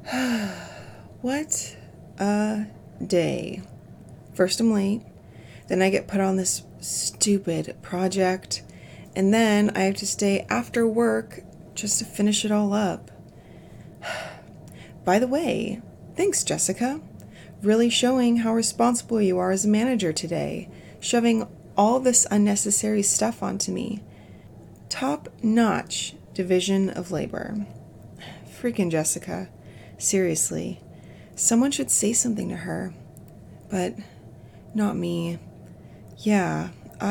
What a day. First I'm late, then I get put on this stupid project, and then I have to stay after work just to finish it all up. By the way, thanks, Jessica. Really showing how responsible you are as a manager today, shoving all this unnecessary stuff onto me. Top-notch division of labor. Freaking Jessica. Seriously. Someone should say something to her. But not me. Yeah,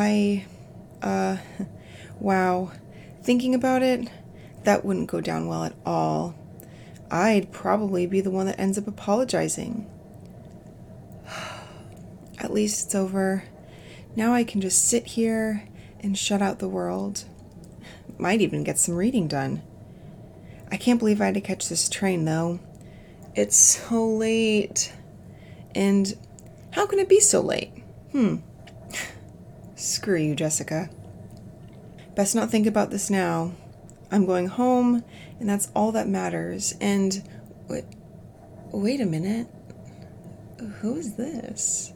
wow. Thinking about it, that wouldn't go down well at all. I'd probably be the one that ends up apologizing. At least it's over. Now I can just sit here and shut out the world. Might even get some reading done. I can't believe I had to catch this train, though. It's so late. And how can it be so late? Screw you, Jessica. Best not think about this now. I'm going home, and that's all that matters. And wait a minute. Who is this?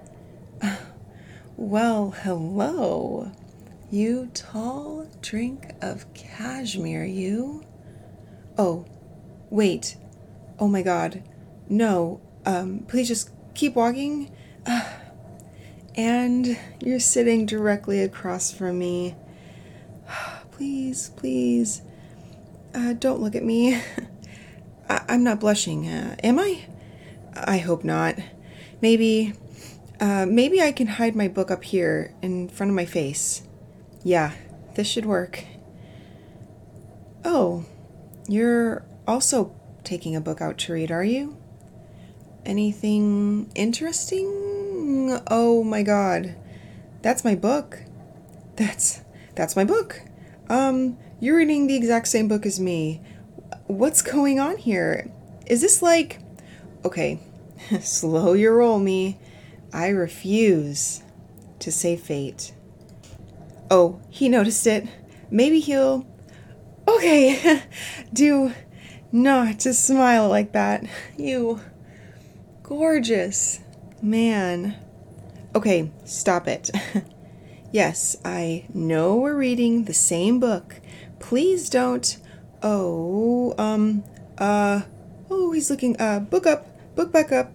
Well, hello. You tall drink of cashmere, you. Oh, wait. Oh my God. No, please just keep walking. And you're sitting directly across from me. Please, please, don't look at me. I'm not blushing, am I? I hope not. Maybe I can hide my book up here in front of my face. Yeah, this should work. Oh, you're also taking a book out to read, are you? Anything interesting? Oh my God. That's my book. That's my book. You're reading the exact same book as me. What's going on here? Is this like... Okay, slow your roll, me. I refuse to say fate. Oh, he noticed it. Maybe he'll... Okay, do not to smile like that. You gorgeous man. Okay, stop it. Yes, I know we're reading the same book. Please don't... Oh, he's looking, book back up.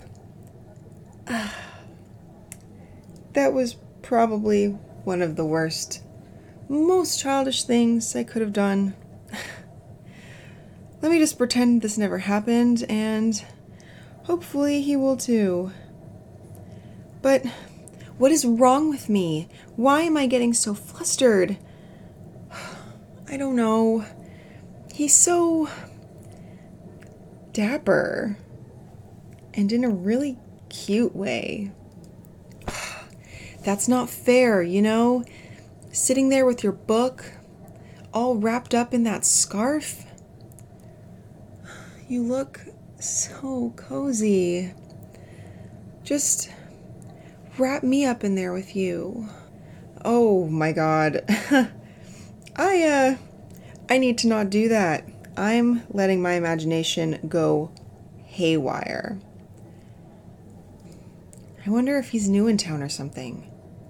That was probably one of the worst, most childish things I could have done. Let me just pretend this never happened, and hopefully he will too. But what is wrong with me? Why am I getting so flustered? I don't know. He's so dapper, and in a really cute way. That's not fair, you know? Sitting there with your book, all wrapped up in that scarf. You look so cozy. Just wrap me up in there with you. Oh my God. I need to not do that. I'm letting my imagination go haywire. I wonder if he's new in town or something.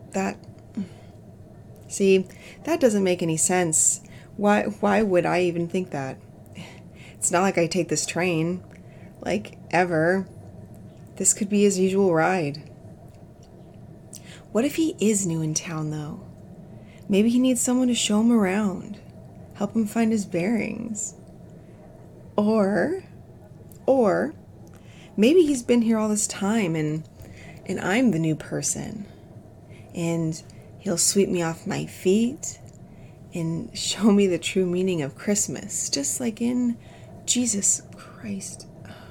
See, that doesn't make any sense. Why would I even think that? It's not like I take this train. Like, ever. This could be his usual ride. What if he is new in town, though? Maybe he needs someone to show him around, help him find his bearings. Or maybe he's been here all this time and I'm the new person. And he'll sweep me off my feet and show me the true meaning of Christmas, just like in Jesus Christ.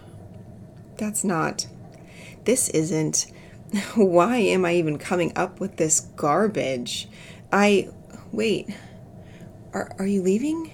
This isn't. Why am I even coming up with this garbage? Wait, are you leaving?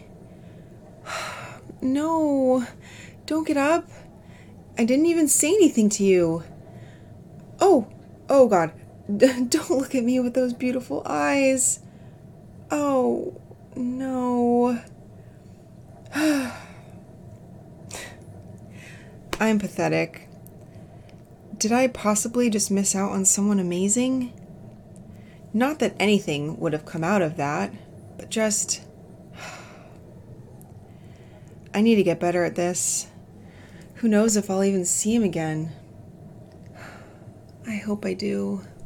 No, don't get up. I didn't even say anything to you. Oh God, don't look at me with those beautiful eyes. Oh, no. I'm pathetic. Did I possibly just miss out on someone amazing? Not that anything would have come out of that, but just... I need to get better at this. Who knows if I'll even see him again? I hope I do.